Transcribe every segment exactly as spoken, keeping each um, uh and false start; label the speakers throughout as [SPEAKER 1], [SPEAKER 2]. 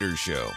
[SPEAKER 1] Sanders Show.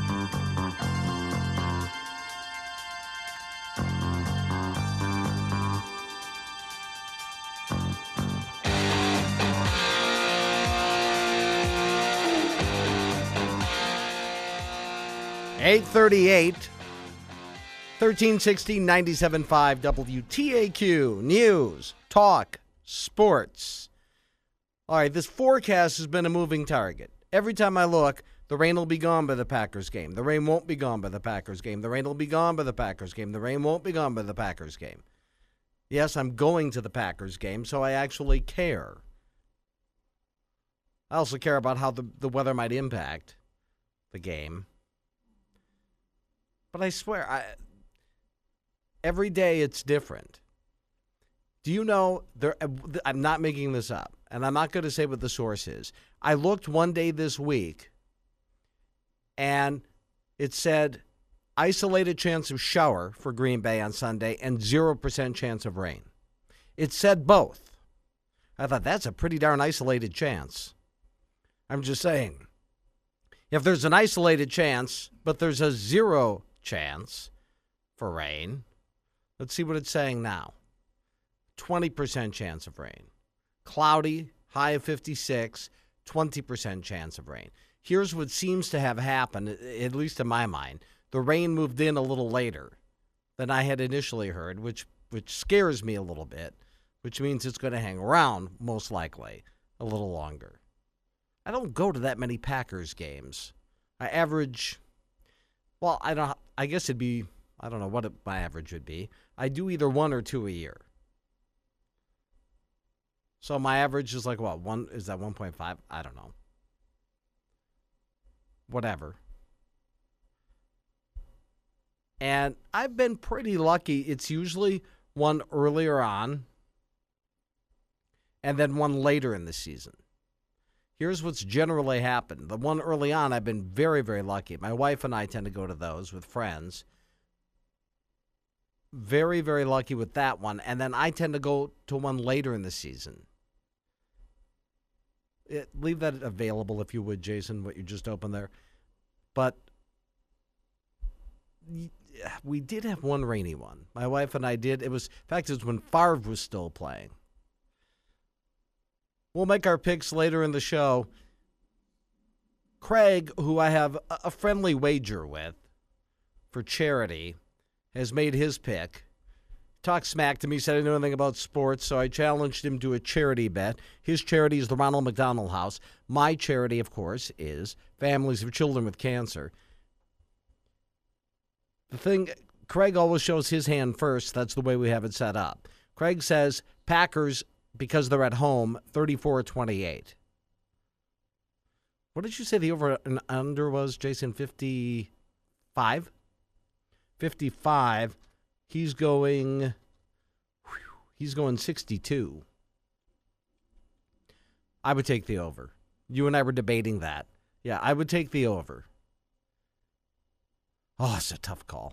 [SPEAKER 2] eight thirty-eight, thirteen sixty, ninety-seven point five W T A Q, News, Talk, Sports. All right, this forecast has been a moving target. Every time I look, the rain will be gone by the Packers game. The rain won't be gone by the Packers game. The rain will be gone by the Packers game. The rain won't be gone by the Packers game. Yes, I'm going to the Packers game, so I actually care. I also care about how the, the weather might impact the game. But I swear, I, every day it's different. Do you know, there? I'm not making this up, and I'm not going to say what the source is. I looked one day this week, and it said isolated chance of shower for Green Bay on Sunday and zero percent chance of rain. It said both. I thought, that's a pretty darn isolated chance. I'm just saying, if there's an isolated chance, but there's a zero chance for rain, let's see what it's saying now. twenty percent chance of rain. Cloudy, high of fifty-six, twenty percent chance of rain. Here's what seems to have happened, at least in my mind. The rain moved in a little later than I had initially heard, which which scares me a little bit, which means it's going to hang around, most likely, a little longer. I don't go to that many Packers games. I average, well, I don't. I guess it'd be, I don't know what it, my average would be. I do either one or two a year. So my average is like, what, one, is that one point five? I don't know. Whatever. And I've been pretty lucky. It's usually one earlier on and then one later in the season. Here's what's generally happened. The one early on, I've been very, very lucky. My wife and I tend to go to those with friends. Very, very lucky with that one. And then I tend to go to one later in the season. It, leave that available, if you would, Jason, what you just opened there. But we did have one rainy one. My wife and I did. It was, in fact, it was when Favre was still playing. We'll make our picks later in the show. Craig, who I have a friendly wager with for charity, has made his pick. Talked smack to me, said I didn't know anything about sports, so I challenged him to a charity bet. His charity is the Ronald McDonald House. My charity, of course, is Families of Children with Cancer. The thing, Craig always shows his hand first. That's the way we have it set up. Craig says Packers, because they're at home, thirty-four twenty-eight. What did you say the over and under was, Jason? fifty-five? fifty-five. He's going, whew, he's going sixty-two. I would take the over. You and I were debating that. Yeah, I would take the over. Oh, it's a tough call.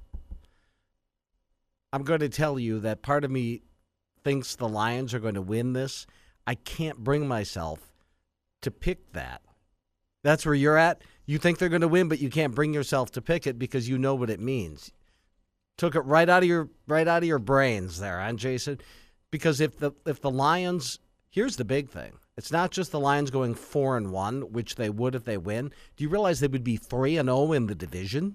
[SPEAKER 2] I'm going to tell you that part of me thinks the Lions are going to win this. I can't bring myself to pick that. That's where you're at? You think they're going to win, but you can't bring yourself to pick it because you know what it means. Took it right out of your right out of your brains there, huh, Jason? Because if the if the Lions, here's the big thing. It's not just the Lions going four and one, which they would if they win. Do you realize they would be three and zero in the division?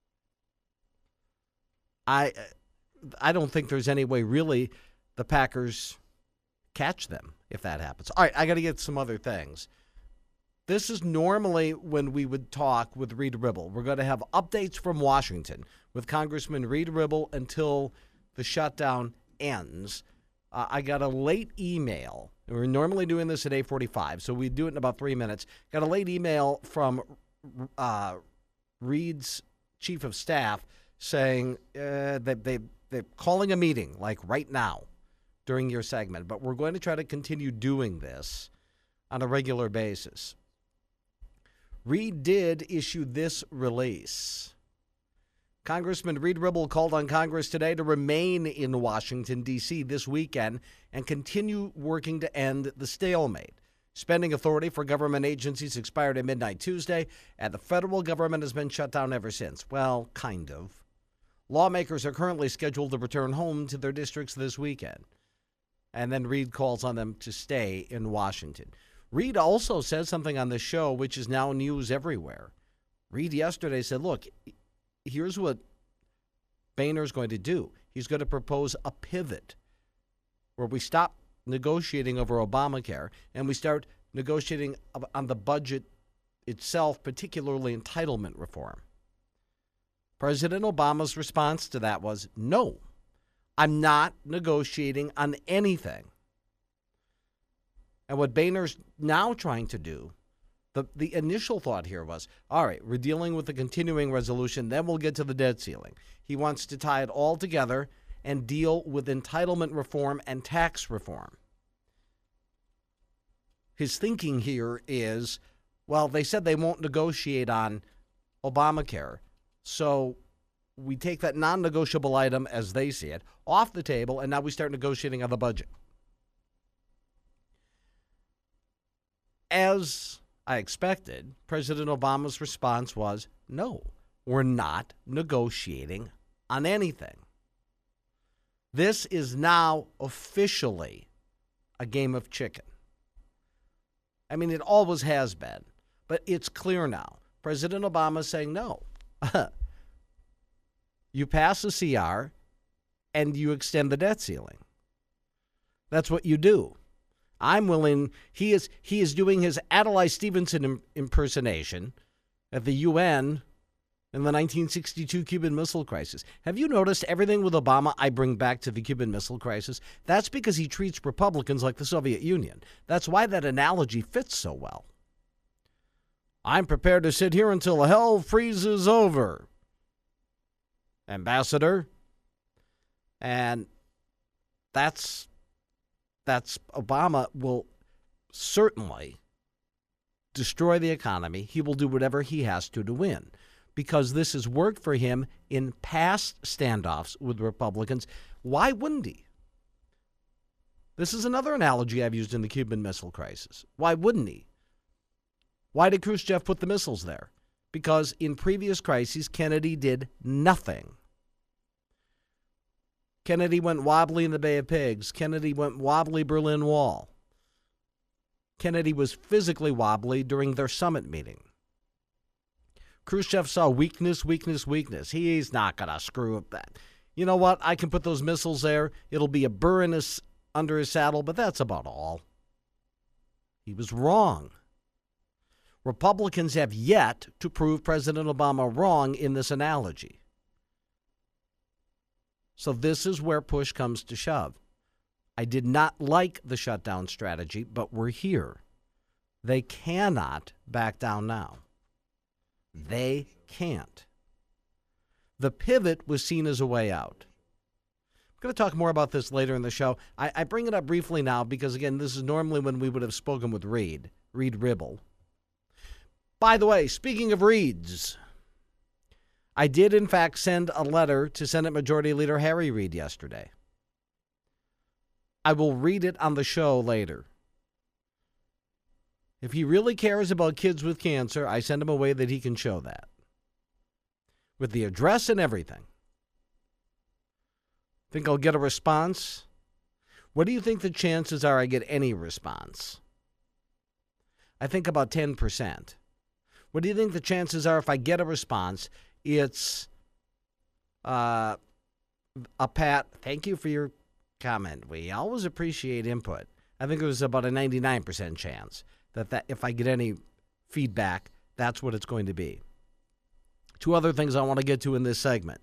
[SPEAKER 2] I I don't think there's any way really the Packers catch them if that happens. All right, I got to get some other things. This is normally when we would talk with Reed Ribble. We're going to have updates from Washington with Congressman Reed Ribble until the shutdown ends. Uh, I got a late email. We're normally doing this at eight forty-five, so we do it in about three minutes. Got a late email from uh, Reed's chief of staff saying uh, that they, they're calling a meeting, like right now, during your segment. But we're going to try to continue doing this on a regular basis. Reed did issue this release. Congressman Reed Ribble called on Congress today to remain in Washington, D C this weekend and continue working to end the stalemate. Spending authority for government agencies expired at midnight Tuesday, and the federal government has been shut down ever since. Well, kind of. Lawmakers are currently scheduled to return home to their districts this weekend. And then Reid calls on them to stay in Washington. Reid also says something on the show which is now news everywhere. Reid yesterday said, look, here's what Boehner's going to do. He's going to propose a pivot where we stop negotiating over Obamacare and we start negotiating on the budget itself, particularly entitlement reform. President Obama's response to that was, no, I'm not negotiating on anything. And what Boehner's now trying to do, the, the initial thought here was, all right, we're dealing with the continuing resolution, then we'll get to the debt ceiling. He wants to tie it all together and deal with entitlement reform and tax reform. His thinking here is, well, they said they won't negotiate on Obamacare, so we take that non-negotiable item, as they see it, off the table, and now we start negotiating on the budget. As I expected, President Obama's response was, no, we're not negotiating on anything. This is now officially a game of chicken. I mean, it always has been, but it's clear now. President Obama is saying, no, you pass a C R and you extend the debt ceiling. That's what you do. I'm willing, he is he is doing his Adlai Stevenson impersonation at the U N in the nineteen sixty-two Cuban Missile Crisis. Have you noticed everything with Obama I bring back to the Cuban Missile Crisis? That's because he treats Republicans like the Soviet Union. That's why that analogy fits so well. I'm prepared to sit here until hell freezes over, Ambassador. And that's that's Obama will certainly destroy the economy. He will do whatever he has to to win, because this has worked for him in past standoffs with Republicans. Why wouldn't he? This is another analogy I've used in the Cuban Missile Crisis. Why wouldn't he? Why did Khrushchev put the missiles there? Because in previous crises, Kennedy did nothing. Kennedy went wobbly in the Bay of Pigs. Kennedy went wobbly Berlin Wall. Kennedy was physically wobbly during their summit meeting. Khrushchev saw weakness, weakness, weakness. He's not going to screw up that. You know what? I can put those missiles there. It'll be a burr in his, under his saddle, but that's about all. He was wrong. Republicans have yet to prove President Obama wrong in this analogy. So this is where push comes to shove. I did not like the shutdown strategy, but we're here. They cannot back down now. They can't. The pivot was seen as a way out. I'm going to talk more about this later in the show. I, I bring it up briefly now because, again, this is normally when we would have spoken with Reid, Reid Ribble. By the way, speaking of Reids, I did, in fact, send a letter to Senate Majority Leader Harry Reid yesterday. I will read it on the show later. If he really cares about kids with cancer, I send him a way that he can show that, with the address and everything. Think I'll get a response? What do you think the chances are I get any response? I think about ten percent. What do you think the chances are if I get a response? It's uh, a pat. Thank you for your comment. We always appreciate input. I think it was about a ninety-nine percent chance that, that if I get any feedback, that's what it's going to be. Two other things I want to get to in this segment.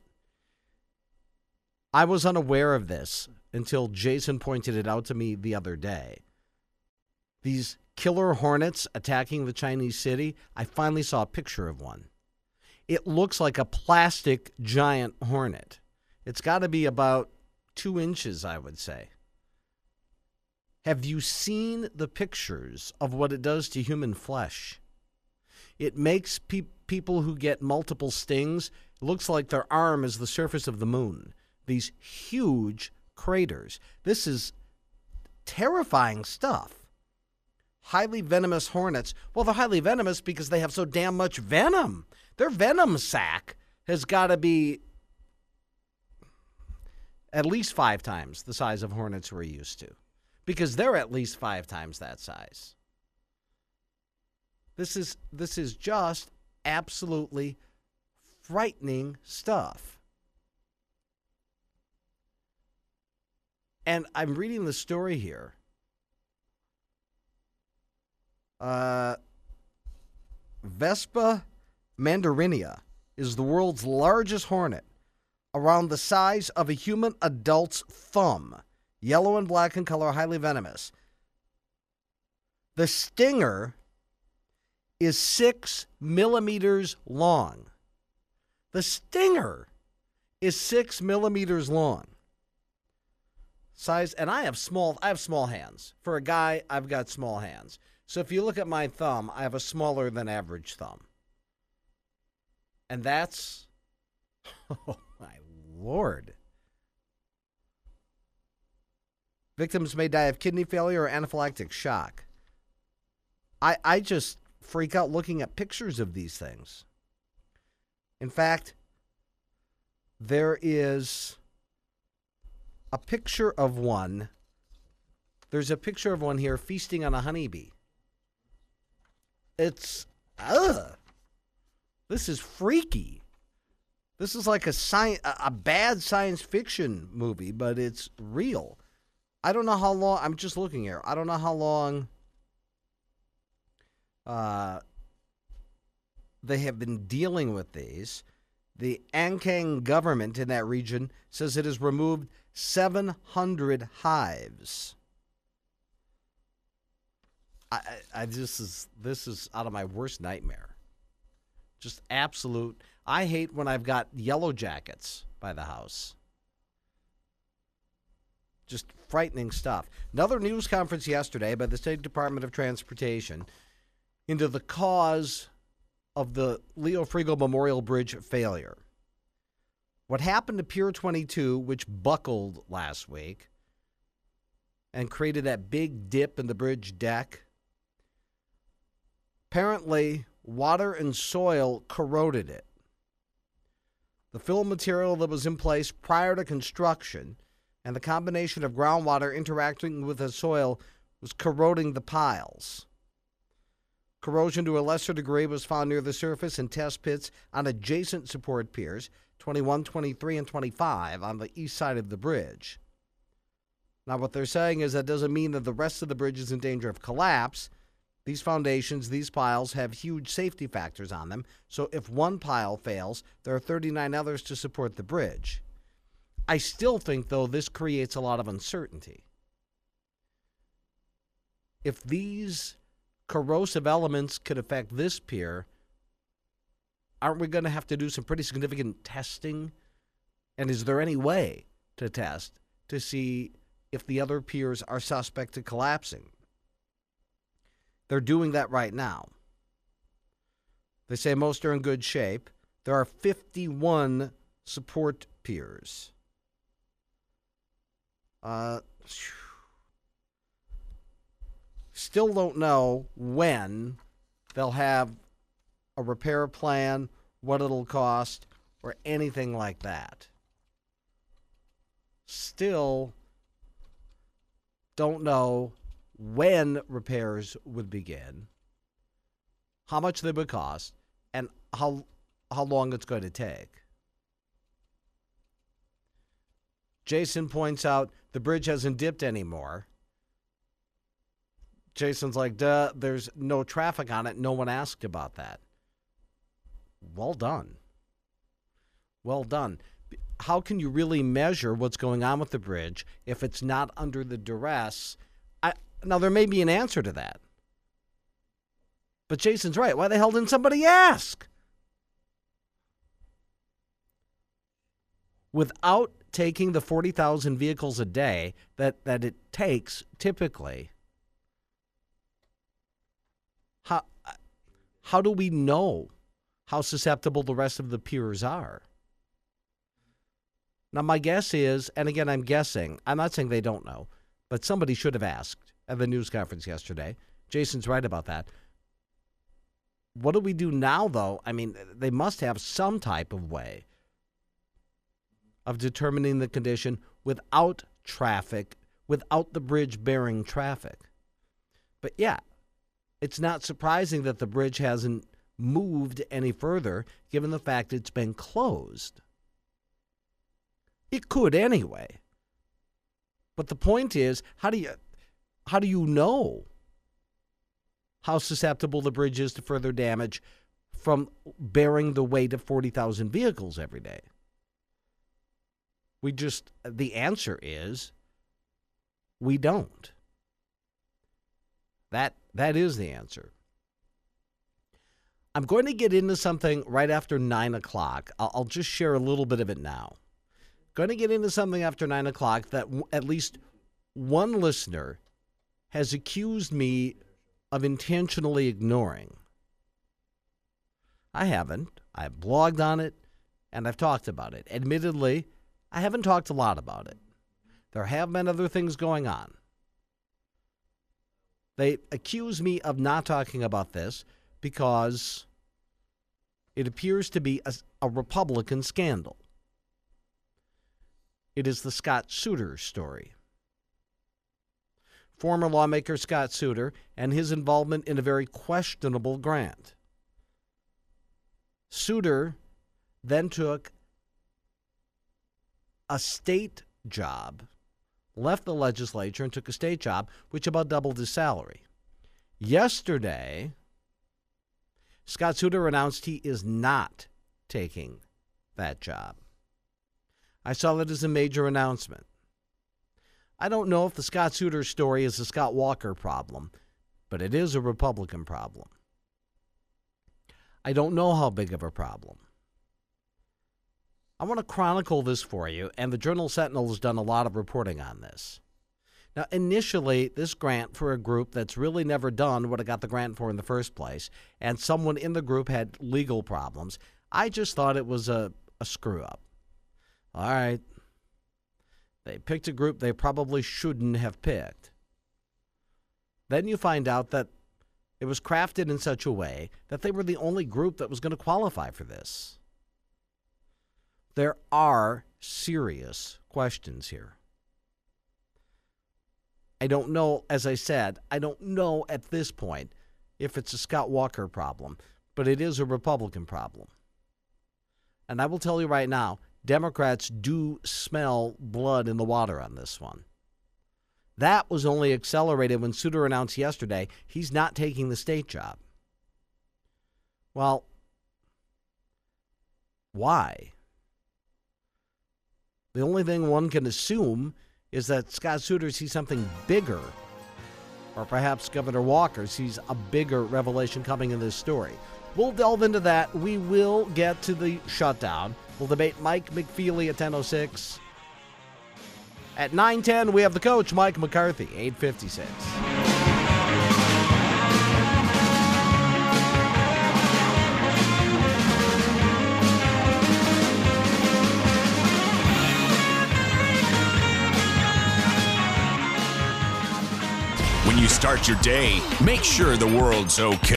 [SPEAKER 2] I was unaware of this until Jason pointed it out to me the other day. These killer hornets attacking the Chinese city, I finally saw a picture of one. It looks like a plastic giant hornet. It's got to be about two inches, I would say. Have you seen the pictures of what it does to human flesh? It makes pe- people who get multiple stings, it looks like their arm is the surface of the moon. These huge craters. This is terrifying stuff. highly venomous hornets. Well, they're highly venomous because they have so damn much venom. Their venom sac has got to be at least five times the size of hornets we're used to, because they're at least five times that size. This is this is just absolutely frightening stuff. And I'm reading the story here. Uh, Vespa mandarinia is the world's largest hornet, around the size of a human adult's thumb. Yellow and black in color, highly venomous. The stinger is six millimeters long. The stinger is six millimeters long. Size, and I have small, I have small hands. For a guy, I've got small hands. So if you look at my thumb, I have a smaller than average thumb. And that's, oh my Lord. Victims may die of kidney failure or anaphylactic shock. I, I just freak out looking at pictures of these things. In fact, there is a picture of one. There's a picture of one here feasting on a honeybee. It's, ugh. This is freaky. This is like a sci- a bad science fiction movie, but it's real. I don't know how long, I'm just looking here. I don't know how long uh, they have been dealing with these. The Ankang government in that region says it has removed seven hundred hives. I, I, I this is this is out of my worst nightmare. Just absolute. I hate when I've got yellow jackets by the house. Just frightening stuff. Another news conference yesterday by the State Department of Transportation into the cause of the Leo Frigo Memorial Bridge failure. What happened to Pier twenty-two, which buckled last week and created that big dip in the bridge deck? Apparently, water and soil corroded it. The fill material that was in place prior to construction and the combination of groundwater interacting with the soil was corroding the piles. Corrosion to a lesser degree was found near the surface in test pits on adjacent support piers, twenty-one, twenty-three, and twenty-five on the east side of the bridge. Now, what they're saying is that doesn't mean that the rest of the bridge is in danger of collapse. These foundations, these piles, have huge safety factors on them, so if one pile fails, there are thirty-nine others to support the bridge. I still think, though, this creates a lot of uncertainty. If these corrosive elements could affect this pier, aren't we going to have to do some pretty significant testing? And is there any way to test to see if the other piers are suspect to collapsing? They're doing that right now. They say most are in good shape. There are fifty-one support piers. Uh, still don't know when they'll have a repair plan, what it'll cost, or anything like that. Still don't know when repairs would begin, how much they would cost, and how how long it's going to take. Jason points out the bridge hasn't dipped anymore. Jason's like, duh, there's no traffic on it. No one asked about that. Well done. Well done. How can you really measure what's going on with the bridge if it's not under the duress? I, now, there may be an answer to that. But Jason's right. Why the hell didn't somebody ask? Without taking the forty thousand vehicles a day that, that it takes typically, how, how do we know how susceptible the rest of the piers are? Now, my guess is, and again, I'm guessing, I'm not saying they don't know, but somebody should have asked at the news conference yesterday, Jason's right about that. What do we do now, though? I mean, they must have some type of way of determining the condition without traffic, without the bridge bearing traffic. But yeah, it's not surprising that the bridge hasn't moved any further, given the fact it's been closed. It could anyway. But the point is, how do you how do you know how susceptible the bridge is to further damage from bearing the weight of forty thousand vehicles every day? We just, the answer is, we don't. That that is the answer. I'm going to get into something right after nine o'clock. I'll, I'll just share a little bit of it now. Going to get into something after nine o'clock that w- at least one listener has accused me of intentionally ignoring. I haven't. I've blogged on it, and I've talked about it. Admittedly, I haven't talked a lot about it. There have been other things going on. They accuse me of not talking about this because it appears to be a, a Republican scandal. It is the Scott Souter story. Former lawmaker Scott Souter and his involvement in a very questionable grant. Souter then took a state job, left the legislature and took a state job, which about doubled his salary. Yesterday, Scott Souter announced he is not taking that job. I saw that as a major announcement. I don't know if the Scott Souter story is a Scott Walker problem, but it is a Republican problem. I don't know how big of a problem. I want to chronicle this for you, and the Journal Sentinel has done a lot of reporting on this. Now, initially, this grant for a group that's really never done what it got the grant for in the first place, and someone in the group had legal problems, I just thought it was a, a screw-up. All right. They picked a group they probably shouldn't have picked. Then you find out that it was crafted in such a way that they were the only group that was going to qualify for this. There are serious questions here. I don't know, as I said, I don't know at this point if it's a Scott Walker problem, but it is a Republican problem. And I will tell you right now, Democrats do smell blood in the water on this one. That was only accelerated when Souter announced yesterday he's not taking the state job. Well, why? The only thing one can assume is that Scott Souter sees something bigger, or perhaps Governor Walker sees a bigger revelation coming in this story. We'll delve into that. We will get to the shutdown. We'll debate Mike McFeely at ten oh six. At nine ten, we have the coach, Mike McCarthy, eight fifty-six.
[SPEAKER 1] When you start your day, make sure the world's okay.